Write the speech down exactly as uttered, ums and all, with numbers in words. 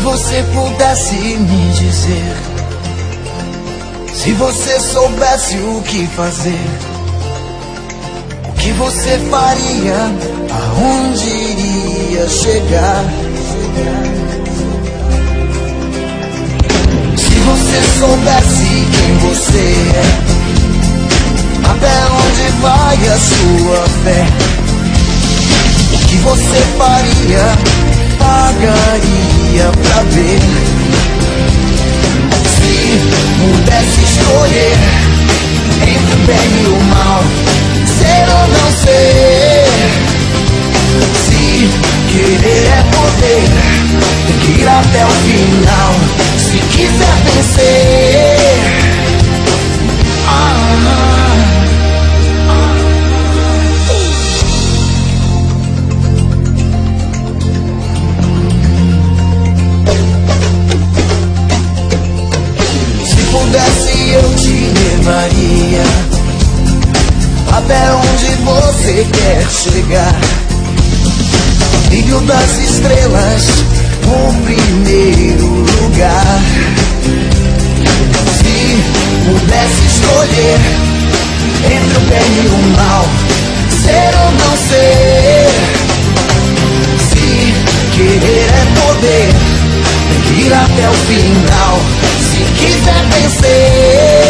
você pudesse me dizer, se você soubesse o que fazer, o que você faria, aonde iria chegar? Se você soubesse quem você é, até onde vai a sua fé, o que você faria, pagaria pra ver. Se pudesse escolher entre o bem e o mal, ser ou não ser, se querer é poder, tem que ir até o final, se quiser vencer. Ah, pudesse eu te levaria até onde você quer chegar. Brilho das estrelas, o primeiro lugar. Se pudesse escolher entre o bem e o mal, ser ou não ser, se querer é poder, tem que ir até o final, se quiser vencer.